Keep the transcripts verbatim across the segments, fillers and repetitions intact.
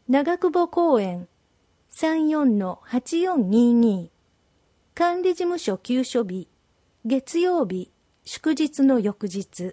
長久保公園 さんよんのはちよんにに 管理事務所休所日月曜日祝日の翌日。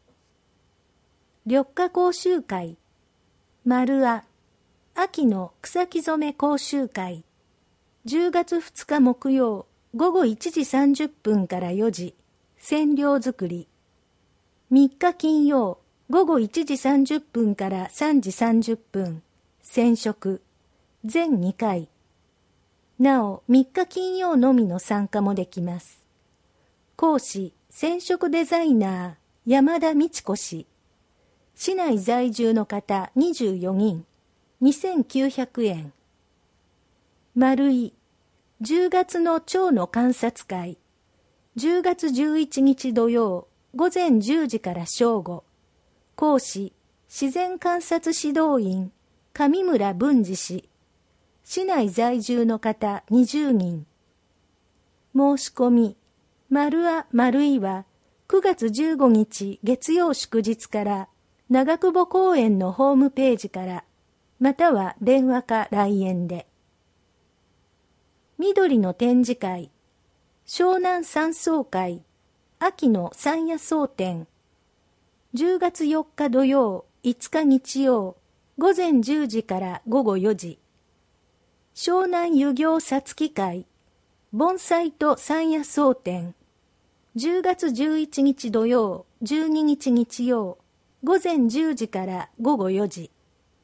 緑化講習会丸あ秋の草木染め講習会じゅうがつふつか木曜午後いちじさんじゅっぷんからよじ染料作り。みっか金曜午後いちじさんじゅっぷんからさんじさんじゅっぷん染色全にかい。なおみっか金曜のみの参加もできます。講師染色デザイナー山田美智子氏。市内在住の方にじゅうよにんにせんきゅうひゃくえん。丸いじゅうがつの蝶の観察会じゅうがつじゅういちにち土曜午前じゅうじから正午。講師自然観察指導員上村文治氏。市内在住の方にじゅうにん。申し込み丸あ丸いはくがつじゅうごにち月曜祝日から長久保公園のホームページからまたは電話か来園で。緑の展示会湘南山荘会秋の山野草展じゅうがつよっか土曜いつか日曜午前じゅうじから午後よじ。湘南遊行さつき会盆栽と山野草展じゅうがつじゅういちにち土曜じゅうににち日曜午前じゅうじから午後よじ。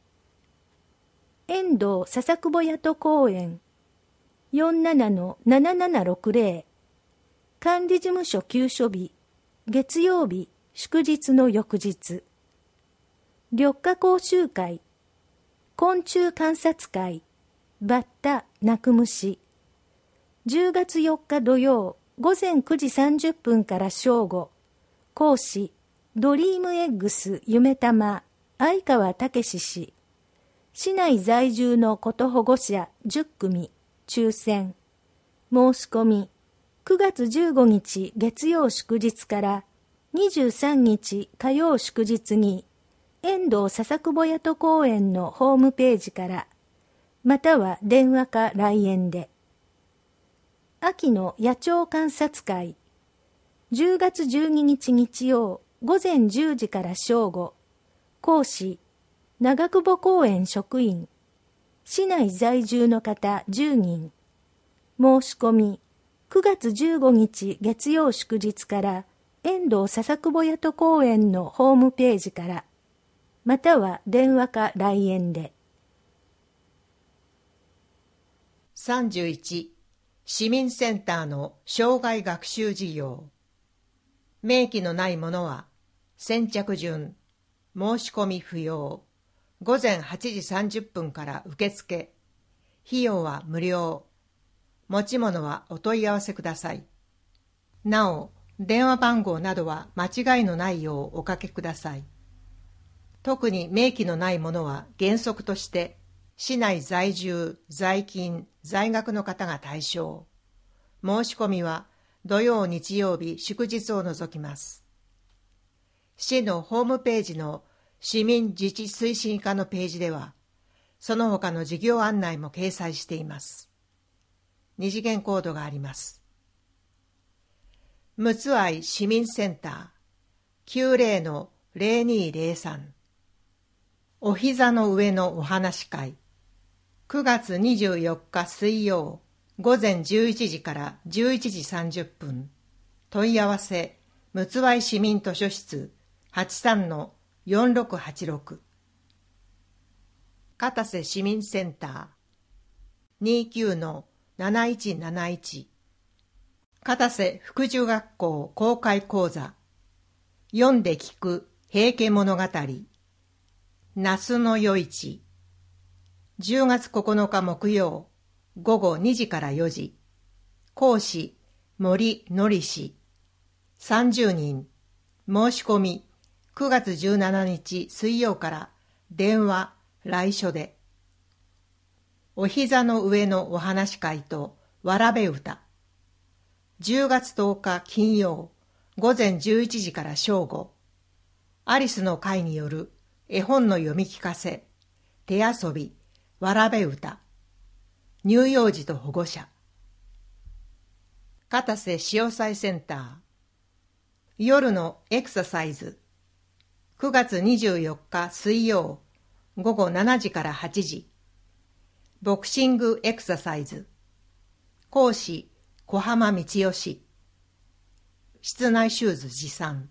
遠藤笹久保谷戸公園 よんじゅうななのななななろくぜろ 管理事務所休所日月曜日祝日の翌日。緑化講習会昆虫観察会バッタ鳴く虫じゅうがつよっか土曜午前くじさんじゅっぷんから正午。講師ドリームエッグス夢玉相川武氏。市内在住のこと保護者じゅっくみ抽選。申し込みくがつじゅうごにち月曜祝日からにじゅうさんにち火曜祝日に遠藤笹久保谷戸公園のホームページからまたは電話か来園で。秋の野鳥観察会じゅうがつじゅうににち日曜午前じゅうじから正午。講師長久保公園職員市内在住の方じゅうにん。申し込みくがつじゅうごにち月曜祝日から遠藤笹久保谷戸公園のホームページからまたは電話か来園で。 さんじゅういち市民センターの生涯学習事業。明記のないものは先着順申し込み不要。午前はちじさんじゅっぷんから受付。費用は無料。持ち物はお問い合わせください。なお、電話番号などは間違いのないようおかけください。特に明記のないものは原則として市内在住、在勤、在学の方が対象。申し込みは土曜、日曜日、祝日を除きます。市のホームページの市民自治推進課のページでは、その他の事業案内も掲載しています。二次元コードがあります。むつあい市民センター きゅうぜろのぜろにぜろさん お膝の上のお話会くがつにじゅうよっか水曜午前じゅういちじからじゅういちじさんじゅっぷん。問い合わせむつわい市民図書室 はちさんのよんろくはちろく。片瀬市民センター にじゅうきゅうのなないちなないち。片瀬福寿学校公開講座読んで聞く平家物語那須の夜市じゅうがつここのか木曜午後にじからよじ。講師森典氏さんじゅうにん。申し込みくがつじゅうしちにち水曜から電話来所で。お膝の上のお話会とわらべ歌じゅうがつとおか金曜午前じゅういちじから正午。アリスの会による絵本の読み聞かせ手遊びわらべ歌。乳幼児と保護者。片瀬潮祭センター。夜のエクササイズ。くがつにじゅうよっか水曜、ごごしちじからはちじ。ボクシングエクササイズ。講師、小浜光義。室内シューズ持参。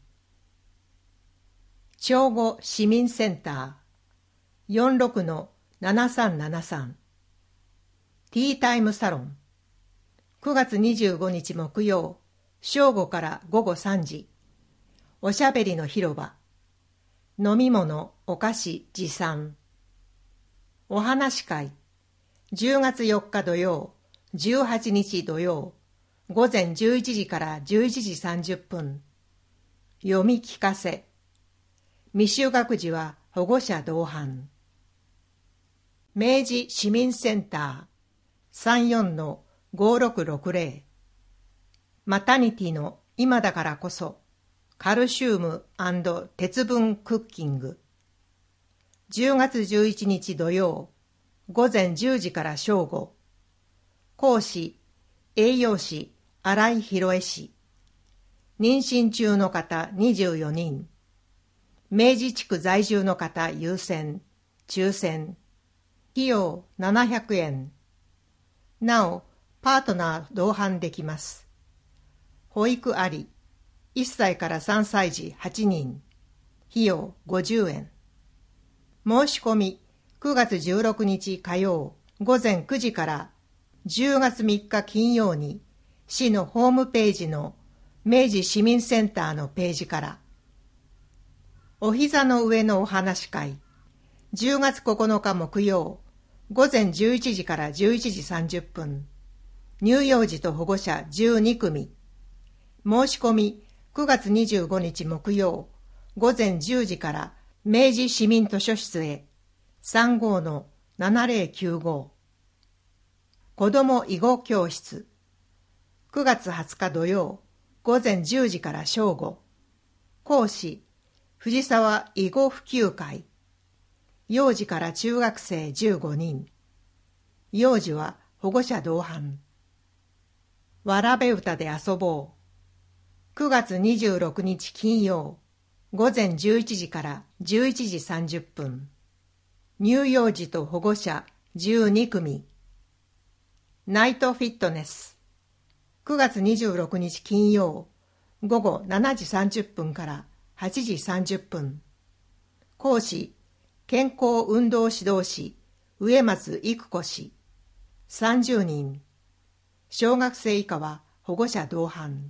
長後市民センター。よんろくのななさんななさん。ティータイムサロン。くがつにじゅうごにち木曜、正午からごごさんじ。おしゃべりの広場。飲み物、お菓子持参。お話会。じゅうがつよっか土曜、じゅうはちにち土曜、午前じゅういちじからじゅういちじさんじゅっぷん。読み聞かせ。未就学児は保護者同伴。明治市民センター さんよんのごろくろくぜろ。マタニティの今だからこそカルシウム&鉄分クッキング。じゅうがつじゅういちにち土曜、午前じゅうじから正午。講師、栄養士、新井博恵氏。妊娠中の方にじゅうよにん。明治地区在住の方優先、抽選。費用ななひゃくえん。なお、パートナー同伴できます。保育あり。いっさいからさんさい児はちにん。費用ごじゅうえん。申し込みくがつじゅうろくにち火曜午前くじからじゅうがつみっか金曜に市のホームページの明治市民センターのページから。お膝の上のお話会。じゅうがつここのか木曜午前じゅういちじからじゅういちじさんじゅっぷん。乳幼児と保護者じゅうにくみ。申し込みくがつにじゅうごにち木曜午前じゅうじから明治市民図書室へ さんごのななぜろきゅうご。子ども囲碁教室。くがつはつか土曜午前じゅうじから正午。講師、藤沢囲碁普及会。幼児から中学生じゅうごにん。幼児は保護者同伴。わらべ歌で遊ぼう。くがつにじゅうろくにち金曜、午前じゅういちじからじゅういちじさんじゅっぷん。乳幼児と保護者じゅうにくみ。ナイトフィットネス。くがつにじゅうろくにち金曜、ごごしちじさんじゅっぷんからはちじさんじゅっぷん。講師、健康運動指導士、植松育子氏。さんじゅうにん。小学生以下は保護者同伴。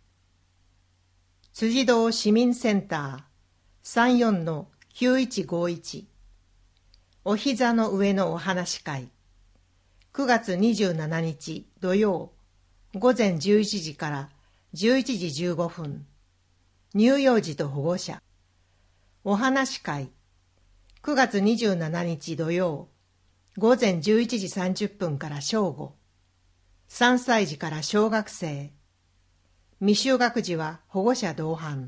辻堂市民センター さんよんのきゅういちごいち。お膝の上のお話会。くがつにじゅうしちにち土曜、午前じゅういちじからじゅういちじじゅうごふん。乳幼児と保護者。お話会。くがつにじゅうしちにち土曜、午前じゅういちじさんじゅっぷんから正午。さんさい児から小学生。未就学児は保護者同伴。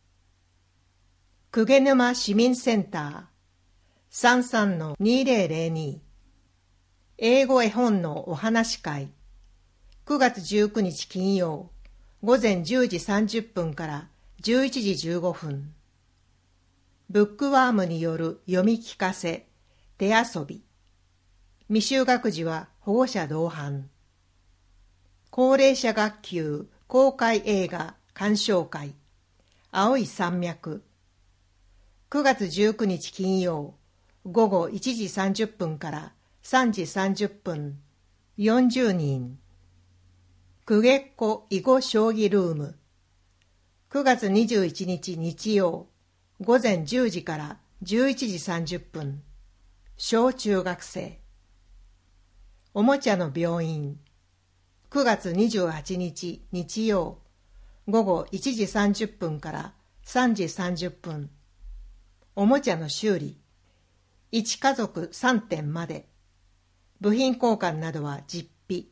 鵠沼市民センター さんさんのにぜろぜろに。英語絵本のお話会。くがつじゅうくにち金曜、午前じゅうじさんじゅっぷんからじゅういちじじゅうごふん。ブックワームによる読み聞かせ、手遊び。未就学児は保護者同伴。高齢者学級公開映画鑑賞会。青い山脈。くがつじゅうくにち金曜、ごごいちじさんじゅっぷんからさんじさんじゅっぷん。よんじゅうにん。くげっこ囲碁将棋ルーム。くがつにじゅういちにち日曜、午前じゅうじからじゅういちじさんじゅっぷん。小中学生。おもちゃの病院。くがつにじゅうはちにち日曜、ごごいちじさんじゅっぷんからさんじさんじゅっぷん。おもちゃの修理。いちかぞくさんてんまで。部品交換などは実費。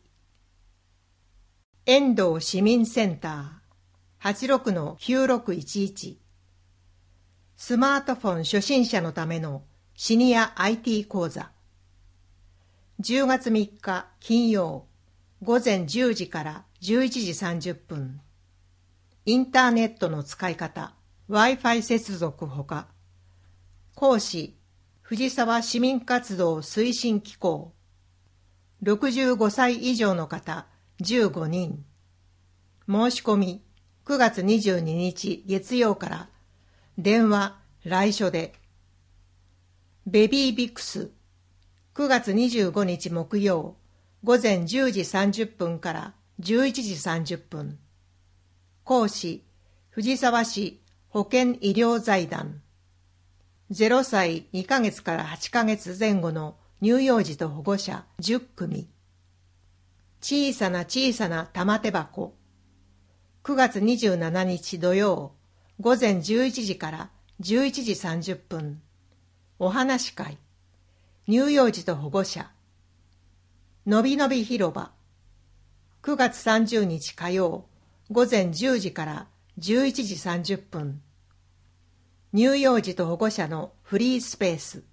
遠藤市民センター はちろくのきゅうろくいちいち。スマートフォン初心者のためのシニア アイティー 講座。 じゅうがつみっか金曜午前じゅうじからじゅういちじさんじゅっぷん。インターネットの使い方、Wi-Fi 接続ほか。講師、藤沢市民活動推進機構。ろくじゅうごさい以上の方じゅうごにん。申し込みくがつにじゅうににち月曜から。電話、来所で。ベビービクスくがつにじゅうごにち木曜午前じゅうじさんじゅっぷんからじゅういちじさんじゅっぷん。講師、藤沢市保健医療財団。ゼロさいにかげつからはちかげつぜん後の乳幼児と保護者じゅっくみ。小さな小さな玉手箱。くがつにじゅうしちにち土曜午前じゅういちじからじゅういちじさんじゅっぷん。お話し会。乳幼児と保護者。のびのび広場。くがつさんじゅうにち火曜午前じゅうじからじゅういちじさんじゅっぷん。乳幼児と保護者のフリースペース。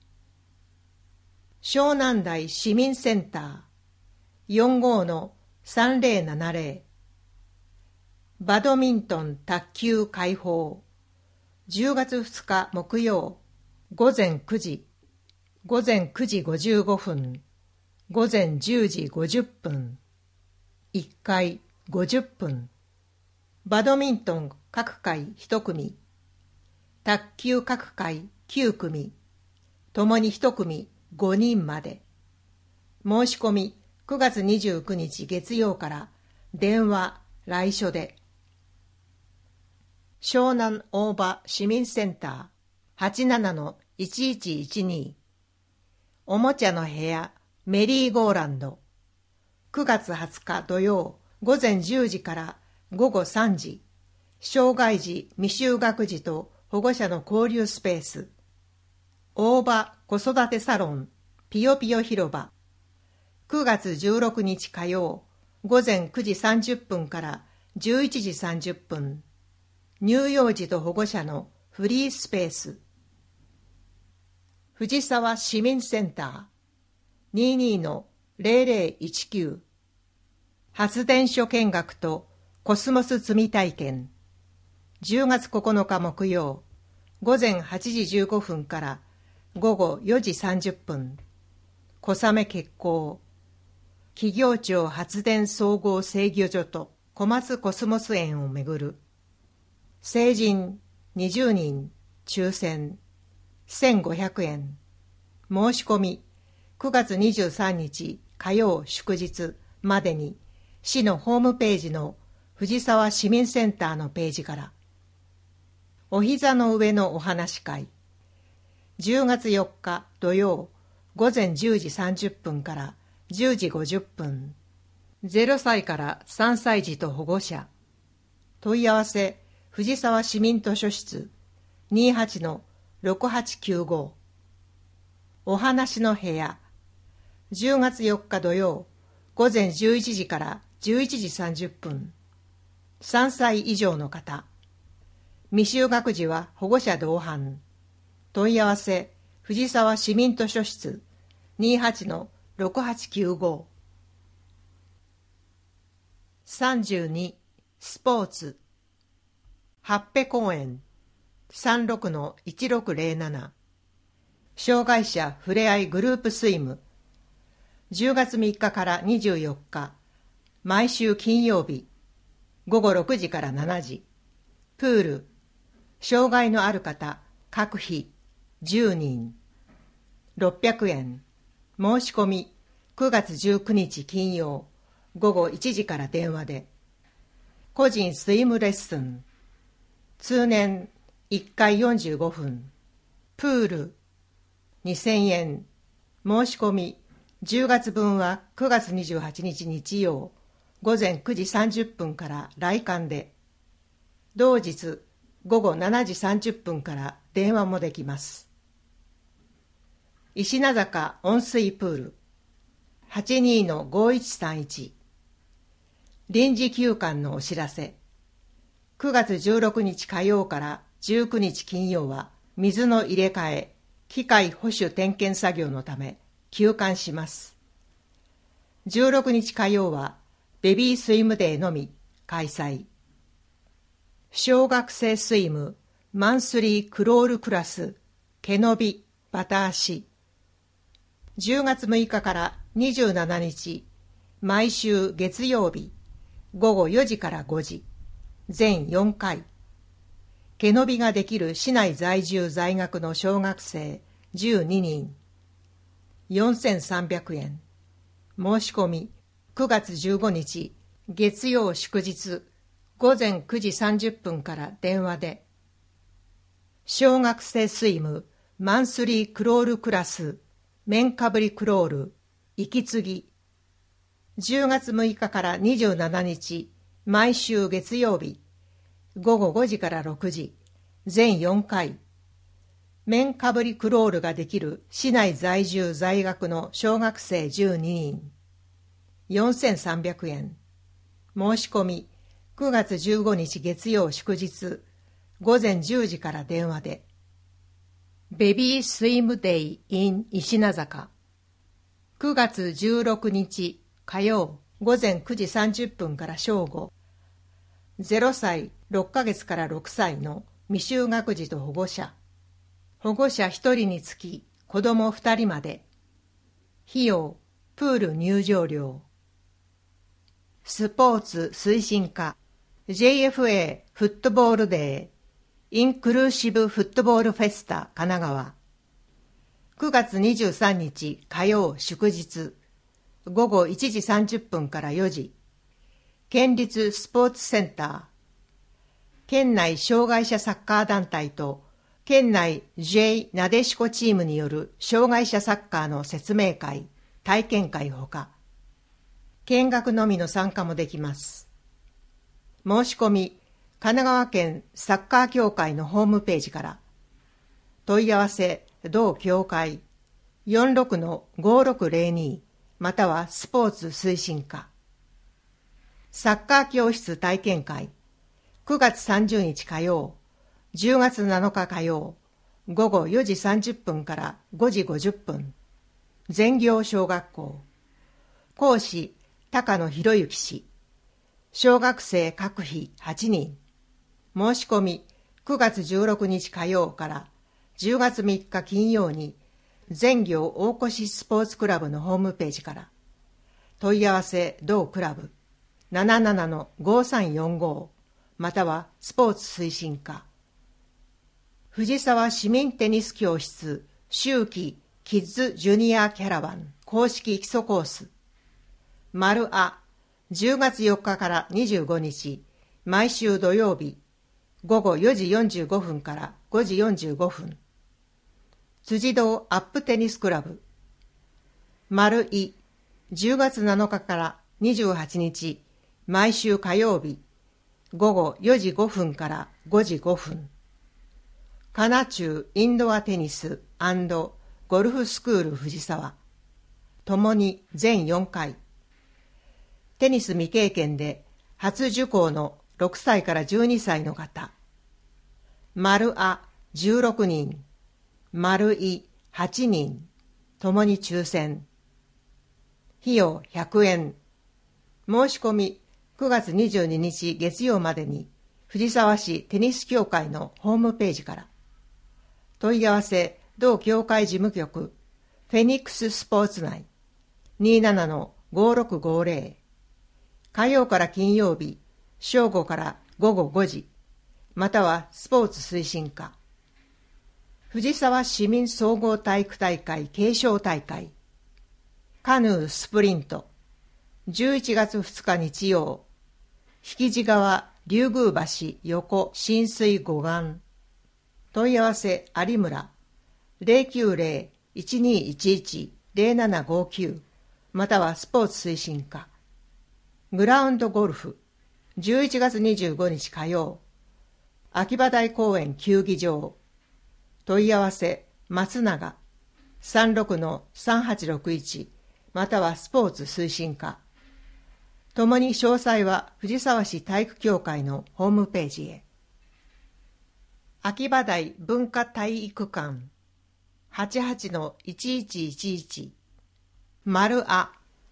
湘南台市民センター よんごのさんぜろななぜろ。バドミントン卓球開放。じゅうがつふつか木曜午前くじ、午前くじごじゅうごふん、午前じゅうじごじゅっぷん。いっかいごじゅっぷん。バドミントン各回いち組。卓球各回きゅうくみ。ともにいち組ごにんまで。申し込みくがつにじゅうくにち月曜から。電話、来所で。湘南大場市民センター はちじゅうななのいちいちいちに。おもちゃの部屋メリーゴーランド。くがつはつか土曜午前じゅうじからごごさんじ。障害児未就学児と保護者の交流スペース。大場子育てサロンピヨピヨ広場。くがつじゅうろくにち火曜午前くじさんじゅっぷんからじゅういちじさんじゅっぷん。乳幼児と保護者のフリースペース。藤沢市民センター にじゅうにのぜろぜろいちきゅう。発電所見学とコスモス積み体験。じゅうがつここのか木曜午前はちじじゅうごふんからごごよじさんじゅっぷん。小雨決行。企業庁発電総合制御所と小松コスモス園をめぐる。成人にじゅうにん抽選せんごひゃくえん。申し込みくがつにじゅうさんにち火曜祝日までに市のホームページの藤沢市民センターのページから。お膝の上のお話し会。じゅうがつよっか土曜午前じゅうじさんじゅっぷんからじゅうじごじゅっぷん。ゼロさいからさんさい児と保護者。問い合わせ藤沢市民図書室 にじゅうはちのろくはちきゅうご。お話の部屋。じゅうがつよっか土曜午前じゅういちじからじゅういちじさんじゅっぷん。さんさい以上の方。未就学児は保護者同伴。問い合わせ藤沢市民図書室 にじゅうはちのろくはちきゅうご。さんじゅうにスポーツ。八辺公園 さんじゅうろくのいちろくぜろなな。障害者ふれあいグループスイム。じゅうがつみっかからにじゅうよっか毎週金曜日ごごろくじからしちじ。プール。障害のある方各日じゅうにんろっぴゃくえん。申し込みくがつじゅうくにち金曜ごごいちじから電話で。個人スイムレッスン。通年いっかいよんじゅうごふん。プールにせんえん。申し込みじゅうがつぶんはくがつにじゅうはちにち日曜午前くじさんじゅっぷんから来館で。同日ごごしちじさんじゅっぷんから電話もできます。石名坂温水プール はちじゅうにのごいちさんいち。臨時休館のお知らせ。くがつじゅうろくにち火曜からじゅうくにち金曜は水の入れ替え、機械保守点検作業のため休館します。 じゅうろくにち火曜はベビースイムデーのみ開催。小学生スイムマンスリークロールクラス毛伸びバタ足。じゅうがつむいかからにじゅうしちにち、毎週月曜日ごごよじからごじ、全よんかい。毛伸びができる市内在住在学の小学生じゅうににん、よんせんさんびゃくえん。申し込みくがつじゅうごにち月曜祝日ごぜんくじさんじゅっぷんから電話で。小学生スイムマンスリークロールクラス面かぶりクロール息継ぎ。じゅうがつむいかからにじゅうしちにち、毎週月曜日ごごごじからろくじ、全よんかい。面かぶりクロールができる市内在住在学の小学生じゅうににん、よんせんさんびゃくえん。申し込みくがつじゅうごにち月曜祝日ごぜんじゅうじから電話で。ベビースイムデイ in 石名坂。くがつじゅうろくにち火曜ごぜんくじさんじゅっぷんから正午。ゼロさいろっかげつからろくさいの未就学児と保護者。保護者ひとりにつき子どもふたりまで。費用プール入場料。スポーツ推進課 ジェイエフエー フットボールデーインクルーシブフットボールフェスタ神奈川。くがつにじゅうさんにち火曜祝日ごごいちじさんじゅっぷんからよじ。県立スポーツセンター。県内障害者サッカー団体と県内 ジェイ なでしこチームによる障害者サッカーの説明会、体験会ほか、見学のみの参加もできます。申し込み神奈川県サッカー協会のホームページから。問い合わせ同協会 よんろくのごろくぜろに またはスポーツ推進課。サッカー教室体験会くがつさんじゅうにち火曜じゅうがつなのか火曜ごごよじさんじゅっぷんからごじごじゅっぷん。全業小学校。講師高野博之氏。小学生各比はちにん。申し込みくがつじゅうろくにち火曜からじゅうがつみっか金曜に全業大越スポーツクラブのホームページから。問い合わせ同クラブ ななななのごさんよんご またはスポーツ推進課。藤沢市民テニス教室秋季キッズジュニアキャラバン公式基礎コース。丸あじゅうがつよっかからにじゅうごにち毎週土曜日ごごよじよんじゅうごふんからごじよんじゅうごふん。辻堂アップテニスクラブ。丸いじゅうがつなのかからにじゅうはちにち毎週火曜日ごごよじごふんからごじごふん。かな中インドアテニス&ゴルフスクール藤沢。ともに全よんかい。テニス未経験で初受講のろくさいからじゅうにさいの方。丸あじゅうろくにん、丸いはちにん、ともに抽選。費用ひゃくえん。申し込みくがつにじゅうににち月曜までに藤沢市テニス協会のホームページから。問い合わせ同協会事務局フェニックススポーツ内 にじゅうななのごろくごぜろ。火曜から金曜日正午からごごごじ、またはスポーツ推進課。藤沢市民総合体育大会継承大会。カヌースプリントじゅういちがつふつか日曜。引地川竜宮橋横浸水護岸。問い合わせ有村 ゼロきゅうゼロ いちにいちいち ゼロななごきゅう またはスポーツ推進課。グラウンドゴルフじゅういちがつにじゅうごにち火曜。秋葉台公園球技場。問い合わせ松永 さんろくのさんはちろくいち またはスポーツ推進課。ともに詳細は藤沢市体育協会のホームページへ。秋葉台文化体育館 はちじゅうはちのいちいちいちいち 丸あ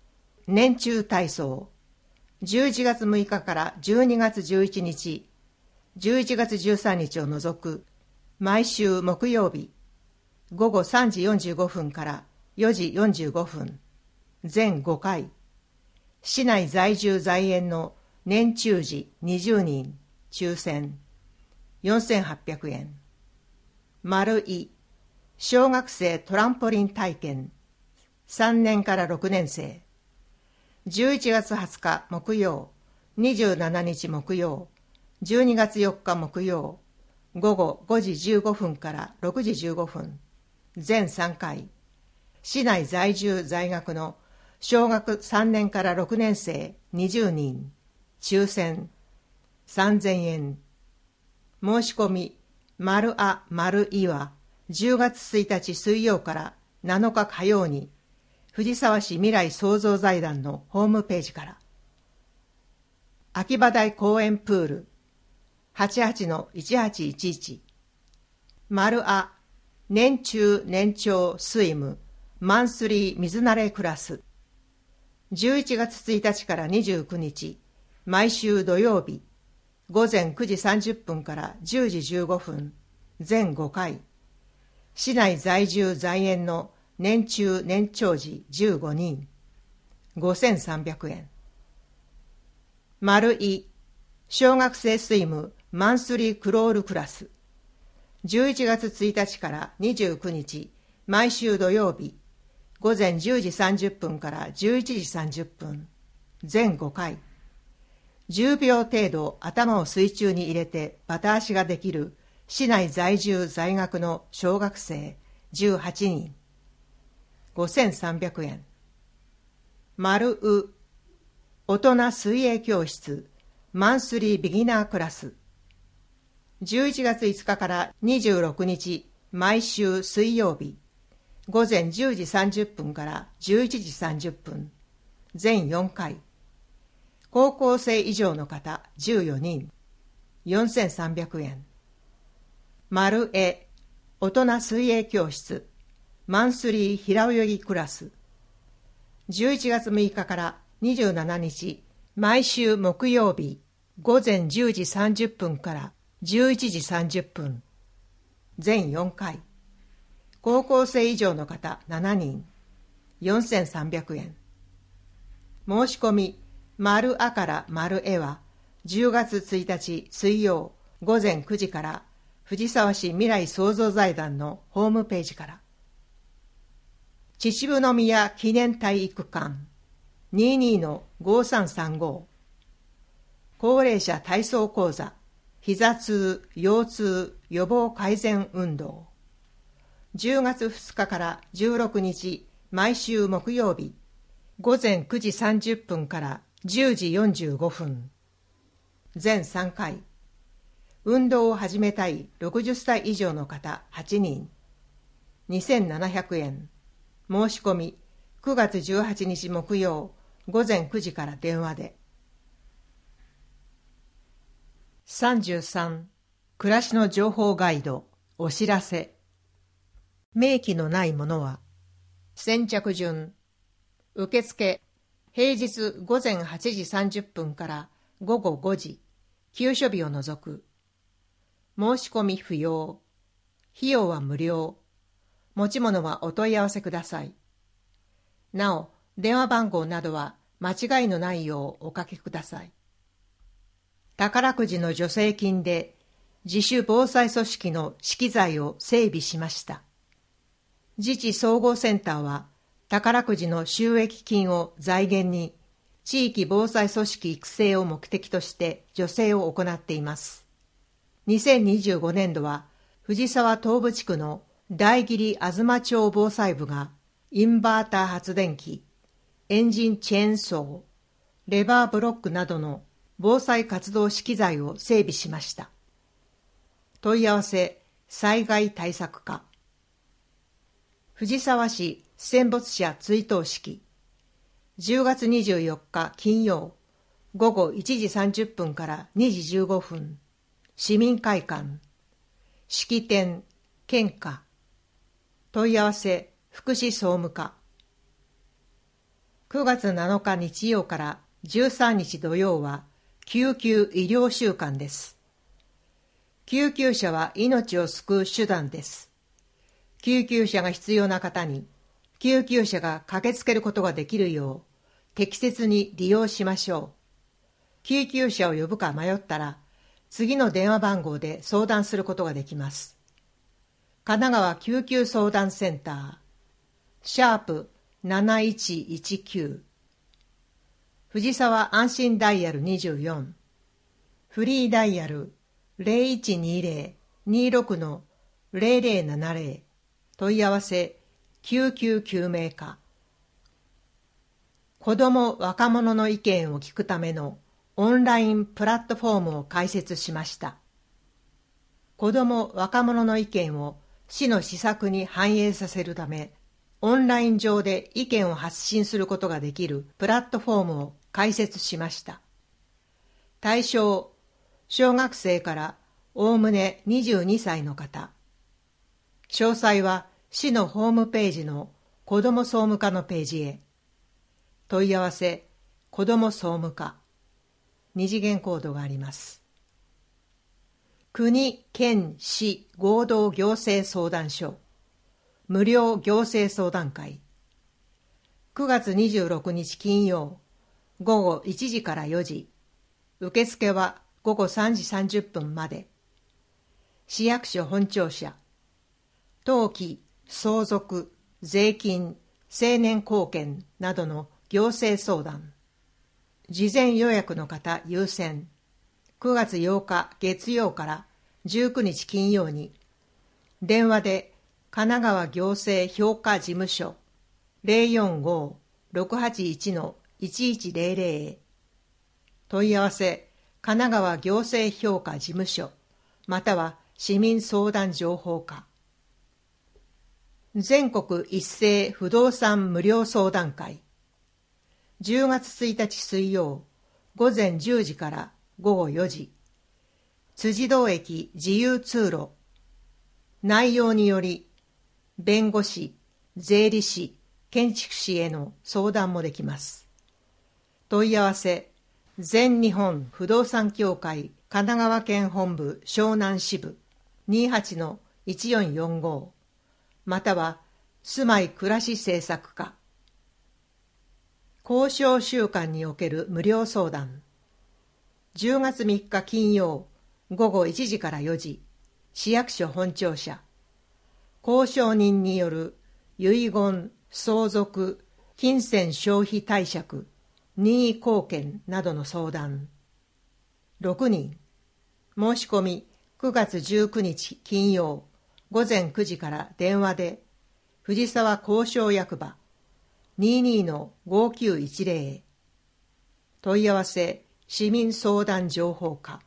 年中体操、じゅういちがつむいかからじゅうにがつじゅういちにち、じゅういちがつじゅうさんにちを除く毎週木曜日、ごごさんじよんじゅうごふんからよじよんじゅうごふん、全ごかい、市内在住在園の年中児にじゅうにん、抽選、よんせんはっぴゃくえん。丸い、小学生トランポリン体験、さんねんからろくねんせい、じゅういちがつはつか木曜、にじゅうしちにち木曜、じゅうにがつよっか木曜、ごごごじじゅうごふんからろくじじゅうごふん、全さんかい、市内在住在学の小学さんねんからろくねんせいにじゅうにん、抽選、さんぜんえん。申し込み、丸あ丸いはじゅうがつついたち水曜からなのか火曜に、藤沢市未来創造財団のホームページから。秋葉台公園プール はちはちのいちはちいちいち、丸あ年中年長スイムマンスリー水慣れクラス、じゅういちがつついたちからにじゅうくにち、毎週土曜日、ごぜんくじさんじゅっぷんからじゅうじじゅうごふん、全ごかい、市内在住在園の年中年長児じゅうごにん、ごせんさんびゃくえん。丸い、小学生スイムマンスリークロールクラス、じゅういちがつついたちからにじゅうくにち、毎週土曜日、ごぜんじゅうじさんじゅっぷんからじゅういちじさんじゅっぷん、全ごかい、じゅうびょう程度頭を水中に入れてバタ足ができる市内在住在学の小学生じゅうはちにん、ごせんさんびゃくえん。丸う、大人水泳教室マンスリービギナークラス、じゅういちがついつかからにじゅうろくにち、毎週水曜日、ごぜんじゅうじさんじゅっぷんからじゅういちじさんじゅっぷん、全よんかい、高校生以上の方じゅうよにん、よんせんさんびゃくえん。丸え、大人水泳教室マンスリー平泳ぎクラス、じゅういちがつむいかからにじゅうしちにち、毎週木曜日、ごぜんじゅうじさんじゅっぷんからじゅういちじさんじゅっぷん、全よんかい、高校生以上の方しちにん、よんせんさんびゃくえん。申し込み、丸あから丸えはじゅうがつついたち水曜ごぜんくじから藤沢市未来創造財団のホームページから。秩父宮記念体育館 にじゅうにのごさんさんご、高齢者体操講座膝痛腰痛予防改善運動、じゅうがつふつかからじゅうろくにち、毎週木曜日、ごぜんくじさんじゅっぷんからじゅうじよんじゅうごふん、全さんかい、運動を始めたいろくじゅっさい以上の方はちにん、にせんななひゃくえん。申し込み、くがつじゅうはちにち木曜ごぜんくじから電話で。さんじゅうさん、暮らしの情報ガイド、お知らせ。明記のないものは、先着順、受付、平日ごぜんはちじさんじゅっぷんからごごごじ、休所日を除く。申し込み不要。費用は無料。持ち物はお問い合わせください。なお、電話番号などは間違いのないようおかけください。宝くじの助成金で自主防災組織の資機材を整備しました。自治総合センターは宝くじの収益金を財源に地域防災組織育成を目的として助成を行っています。にせんにじゅうごねんどは藤沢東部地区の大桐東町防災部がインバーター発電機、エンジンチェーンソー、レバーブロックなどの防災活動資機材を整備しました。問い合わせ、災害対策課。藤沢市戦没者追悼式、じゅうがつにじゅうよっか金曜、ごごいちじさんじゅっぷんからにじじゅうごふん、市民会館、式典、献花。問い合わせ、福祉総務課。 くがつなのか日曜からじゅうさんにち土曜は救急医療週間です。救急車は命を救う手段です。救急車が必要な方に救急車が駆けつけることができるよう適切に利用しましょう。救急車を呼ぶか迷ったら次の電話番号で相談することができます。神奈川救急相談センターシャープなないちいちきゅう、藤沢安心ダイヤルにじゅうよん、フリーダイヤル ゼロいちにゼロ にろく の ゼロゼロななゼロ、問い合わせ救急救命課。子ども若者の意見を聞くためのオンラインプラットフォームを開設しました。子ども若者の意見を市の施策に反映させるため、オンライン上で意見を発信することができるプラットフォームを開設しました。対象、小学生からおおむねにじゅうにさいの方。詳細は市のホームページの子ども総務課のページへ。問い合わせ、子ども総務課。二次元コードがあります。国・県・市合同行政相談所無料行政相談会。くがつにじゅうろくにち金曜ごごいちじからよじ、受付はごごさんじさんじゅっぷんまで。市役所本庁舎、登記、相続、税金、青年貢献などの行政相談。事前予約の方優先。くがつようか月曜からじゅうくにち金曜に、電話で神奈川行政評価事務所 ゼロよんご ろくはちいち のいちいちゼロゼロ へ。問い合わせ神奈川行政評価事務所または市民相談情報課。全国一斉不動産無料相談会。じゅうがつついたち水曜ごぜんじゅうじからごごよじ、辻堂駅自由通路。内容により弁護士、税理士、建築士への相談もできます。問い合わせ全日本不動産協会神奈川県本部湘南支部 にじゅうはちのいちよんよんご または住まい暮らし政策課。交渉週間における無料相談。じゅうがつみっか金曜ごごいちじからよじ、市役所本庁舎。交渉人による遺言、相続、金銭消費貸借、任意貢献などの相談。ろくにん。申し込みくがつじゅうくにち金曜ごぜんくじから電話で藤沢交渉役場 にじゅうにのごきゅういちゼロ。問い合わせ市民相談情報課。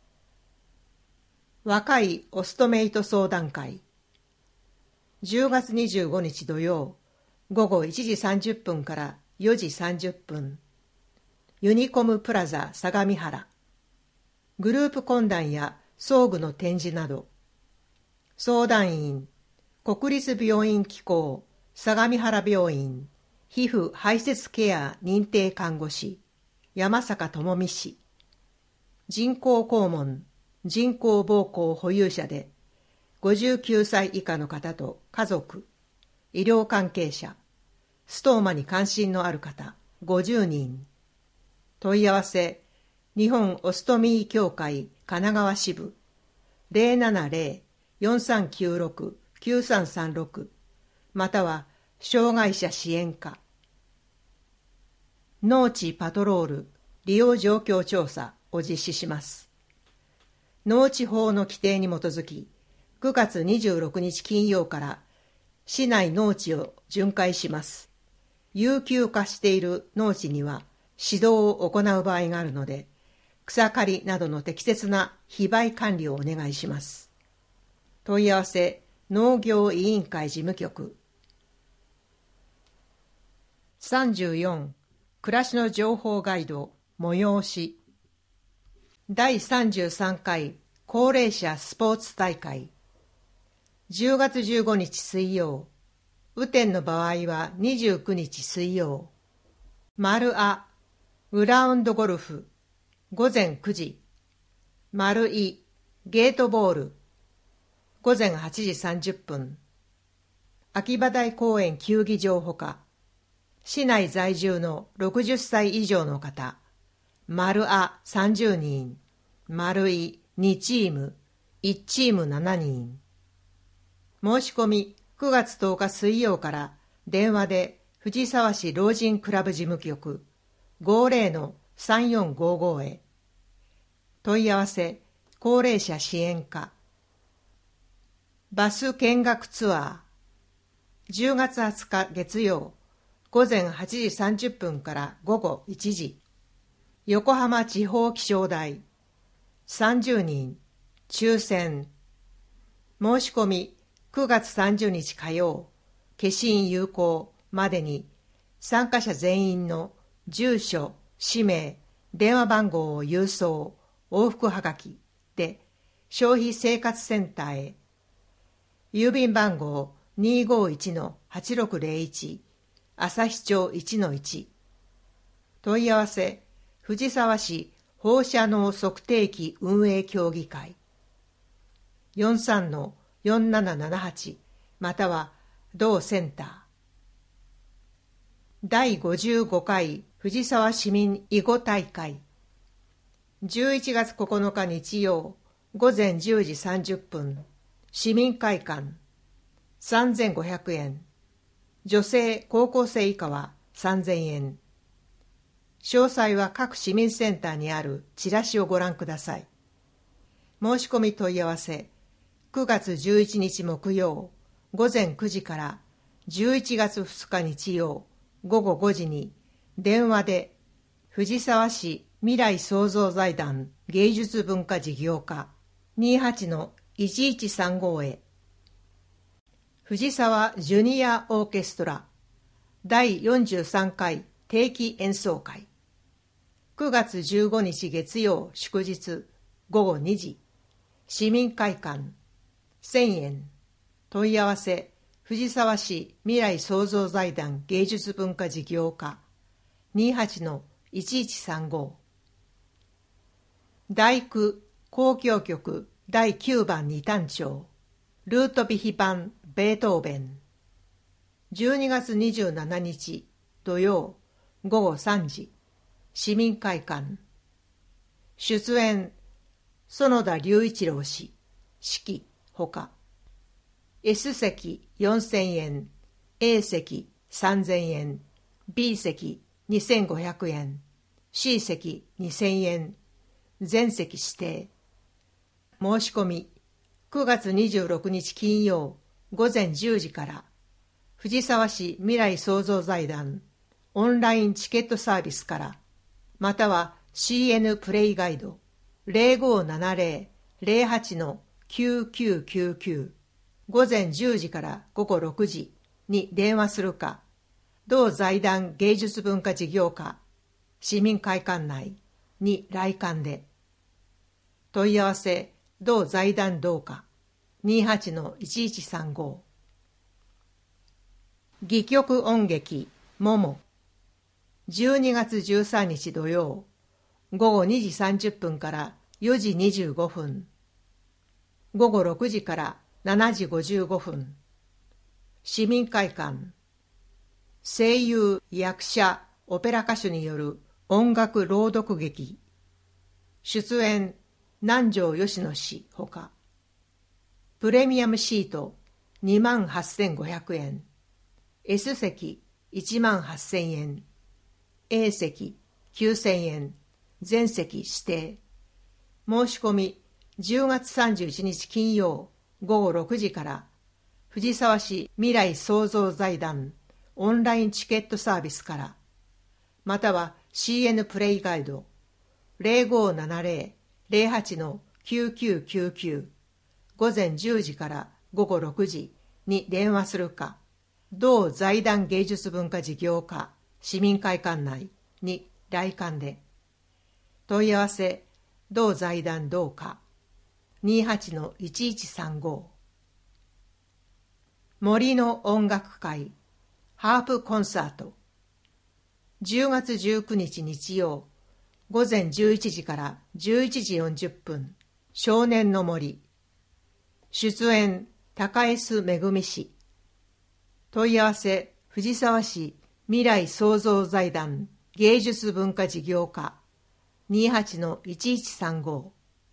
若いオストメイト相談会。じゅうがつにじゅうごにち土曜ごごいちじさんじゅっぷんからよじさんじゅっぷん、ユニコムプラザ相模原。グループ懇談や装具の展示など。相談員国立病院機構相模原病院皮膚排泄ケア認定看護師山坂智美氏。人工肛門人工膀胱保有者でごじゅうきゅうさい以下の方と家族、医療関係者、ストーマに関心のある方ごじゅうにん。問い合わせ日本オストミー協会神奈川支部 ゼロななゼロ よんさんきゅうろく きゅうさんさんろく または障害者支援課。農地パトロール利用状況調査を実施します。農地法の規定に基づきくがつにじゅうろくにち金曜から市内農地を巡回します。有給化している農地には指導を行う場合があるので、草刈りなどの適切な非売管理をお願いします。問い合わせ農業委員会事務局。さんじゅうよん暮らしの情報ガイド催しだいさんじゅうさんかい高齢者スポーツ大会。じゅうがつじゅうごにち水曜、雨天の場合はにじゅうくにち水曜。 丸あグラウンドゴルフ午前くじ、丸いゲートボール午前はちじさんじゅっぷん、秋葉台公園球技場ほか、市内在住のろくじゅっさい以上の方、丸あさんじゅうにん、丸いにチーム、いちチームななにん。申し込みくがつとおか水曜から電話で藤沢市老人クラブ事務局 ごじゅうのさんよんごご へ。問い合わせ高齢者支援課。バス見学ツアーじゅうがつはつか月曜午前はちじさんじゅっぷんから午後いちじ、横浜地方気象台さんじゅうにん抽選。申し込みくがつさんじゅうにち火曜消印有効までに参加者全員の住所、氏名、電話番号を郵送往復はがきで消費生活センターへ。郵便番号 にーごーいちのはちろくぜろいち 旭町 いちのいち。問い合わせ藤沢市放射能測定器運営協議会 よんさんのよんななななはち または同センター。だいごじゅうごかい藤沢市民囲碁大会じゅういちがつここのか日曜午前じゅうじさんじゅっぷん、市民会館さんぜんごひゃくえん、女性高校生以下はさんぜんえん。詳細は各市民センターにあるチラシをご覧ください。申し込み問い合わせくがつじゅういちにち木曜午前くじからじゅういちがつふつか日曜午後ごじに電話で藤沢市未来創造財団芸術文化事業課 にーはちのいちいちさんご へ。藤沢ジュニアオーケストラだいよんじゅうさんかい定期演奏会くがつじゅうごにち月曜祝日ごごにじ、市民会館せんえん。問い合わせ藤沢市未来創造財団芸術文化事業課 にーはちのいちいちさんご。第九交響曲だいきゅうばん二単調ルートヴィヒ版ベートーベンじゅうにがつにじゅうしちにち土曜ごごさんじ、市民会館。出演園田隆一郎氏指揮ほか。 S 席よんせんえん、 A 席さんぜんえん、 B 席にせんごひゃくえん、 C 席にせんえん、全席指定。申し込みくがつにじゅうろくにち金曜午前じゅうじから藤沢市未来創造財団オンラインチケットサービスから、または シーエヌ プレイガイド ぜろごーななぜろ ぜろはちのきゅうきゅうきゅうきゅう午前じゅうじから午後ろくじに電話するか、同財団芸術文化事業課市民会館内に来館で。問い合わせ同財団同課 にーはちのいちいちさんご。戯曲音劇ももじゅうにがつじゅうさんにち土曜ごごにじさんじゅっぷんからよじにじゅうごふん、ごごろくじからしちじごじゅうごふん、市民会館。声優、役者、オペラ歌手による音楽朗読劇。出演南條吉野氏ほか。プレミアムシートにまんはっせんごひゃくえん、 S 席いちまんはっせんえん、 A 席きゅうせんえん、全席指定。申し込みじゅうがつさんじゅういちにち金曜ごごろくじから藤沢市未来創造財団オンラインチケットサービスから、または シーエヌ プレイガイド ぜろごーななぜろ ぜろはちのきゅうきゅうきゅうきゅう午前じゅうじからごごろくじに電話するか、同財団芸術文化事業課市民会館内に来館で。問い合わせ同財団同課 にーはちのいちいちさんご。森の音楽会ハープコンサートじゅうがつじゅうくにち日曜、午前じゅういちじからじゅういちじよんじゅっぷん、少年の森。出演、高江須めぐみ氏。問い合わせ、藤沢市未来創造財団芸術文化事業課 にじゅうはちのいちいちさんご。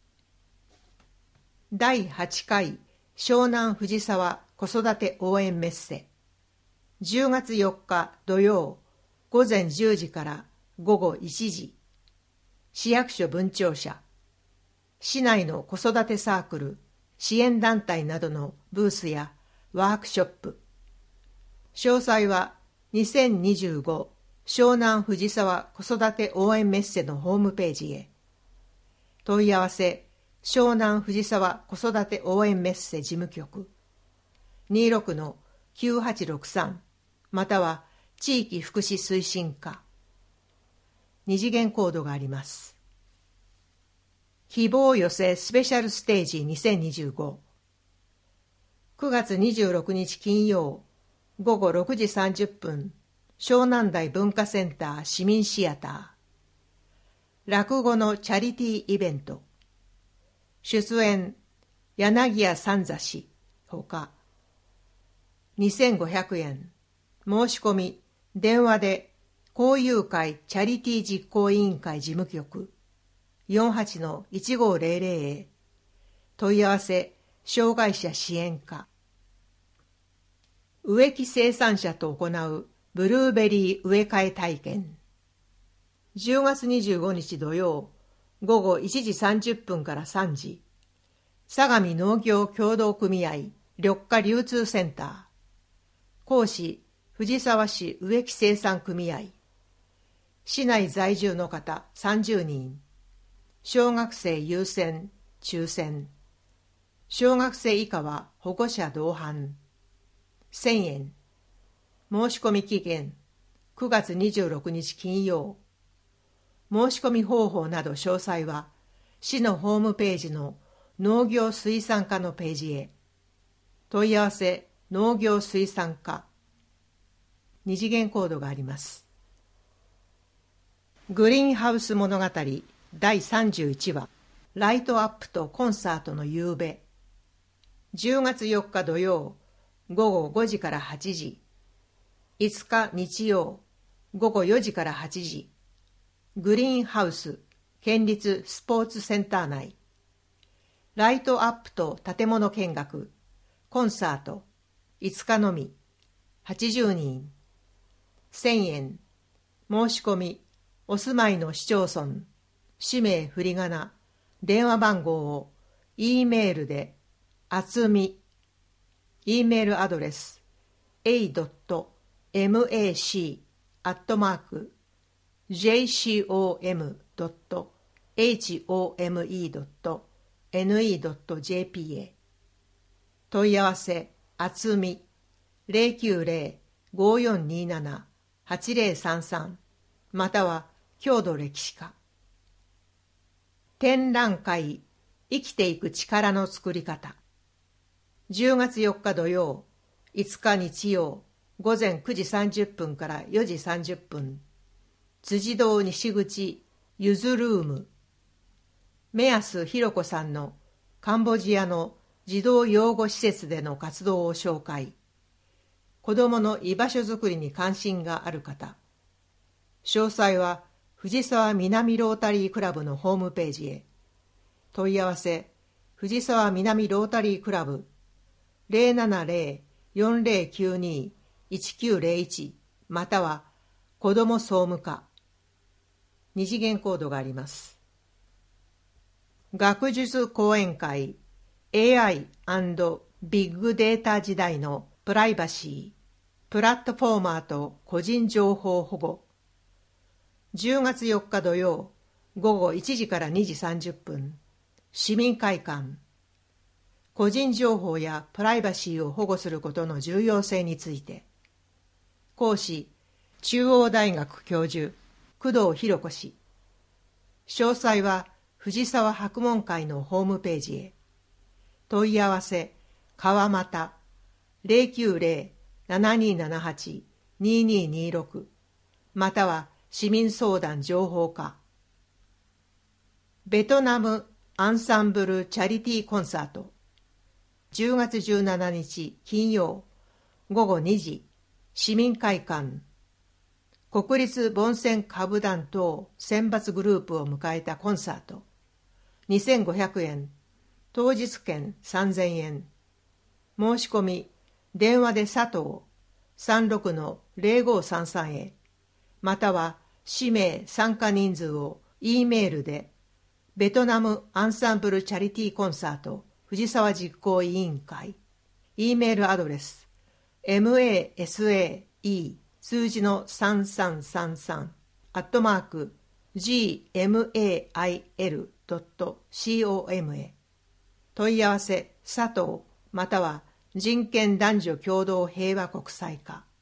だいはちかい湘南藤沢子育て応援メッセ。じゅうがつよっか土曜、午前じゅうじから午後いちじ。市役所分庁舎。市内の子育てサークル、支援団体などのブースやワークショップ。詳細はにせんにじゅうご湘南藤沢子育て応援メッセのホームページへ。問い合わせ、湘南藤沢子育て応援メッセ事務局 にじゅうろくのきゅうはちろくさん または地域福祉推進課。二次元コードがあります。希望寄せスペシャルステージにせんにじゅうご。くがつにじゅうろくにち金曜、午後ろくじさんじゅっぷん、湘南台文化センター市民シアター。落語のチャリティーイベント。出演、柳家三座氏、ほか。にせんごひゃくえん。申し込み、電話で、交友会チャリティー実行委員会事務局 よんはちのいちごぜろぜろ へ。問い合わせ、障害者支援課。植木生産者と行うブルーベリー植え替え体験。じゅうがつにじゅうごにち土曜、午後いちじさんじゅっぷんからさんじ。相模農業協同組合緑化流通センター。講師、藤沢市植木生産組合。市内在住の方さんじゅうにん。小学生優先、抽選。小学生以下は保護者同伴。せんえん。申し込み期限くがつにじゅうろくにち金曜。申し込み方法など詳細は市のホームページの農業水産課のページへ。問い合わせ農業水産課。二次元コードがあります。グリーンハウス物語だいさんじゅういちわ、ライトアップとコンサートの夕べ。じゅうがつよっか土曜、午後ごじからはちじ。いつか日曜、午後よじからはちじ。グリーンハウス県立スポーツセンター内。ライトアップと建物見学、コンサート、いつかのみ、はちじゅうにん。せんえん。申し込み、お住まいの市町村、氏名振り仮名、電話番号を E メールで、あつみ、E メールアドレス、エー マック アットマーク ジェイシーオーエム ドット エイチオーエムイー ドット エヌイー ドット ジェーピー へ。問い合わせ、あつみ、ゼロきゅうゼロ ごよんにーなな はちゼロさんさん、または郷土歴史課。展覧会、生きていく力の作り方。じゅうがつよっか土曜、いつか日曜、午前くじさんじゅっぷんからよじさんじゅっぷん。辻堂西口ゆずルーム。目安ひろ子さんのカンボジアの児童養護施設での活動を紹介。子どもの居場所づくりに関心がある方。詳細は藤沢南ロータリークラブのホームページへ。問い合わせ、藤沢南ロータリークラブ ゼロななゼロ よんゼロきゅうに いちきゅうゼロいち または子ども総務課。二次元コードがあります。学術講演会 エーアイ& ビッグデータ時代のプライバシー、プラットフォーマーと個人情報保護。じゅうがつよっか土曜、午後いちじからにじさんじゅっぷん、市民会館。個人情報やプライバシーを保護することの重要性について。講師、中央大学教授、工藤博子氏。詳細は藤沢博問会のホームページへ。問い合わせ、川又 ゼロきゅうゼロ ななにーななはち にーにーにーろく または市民相談情報課。ベトナムアンサンブルチャリティーコンサート。じゅうがつじゅうしちにち金曜ごごにじ、市民会館。国立盆船歌舞団等選抜グループを迎えたコンサート。にせんごひゃくえん、当日券さんぜんえん。申し込み、電話で佐藤 さんろくのぜろごさんさん へ、または氏名参加人数を E メールで、ベトナムアンサンブルチャリティーコンサート藤沢実行委員会、E メールアドレス マサイ数字のさんさんさんさんアットマーク ジーマイルドットコム へ。問い合わせ佐藤または人権男女共同平和国際課。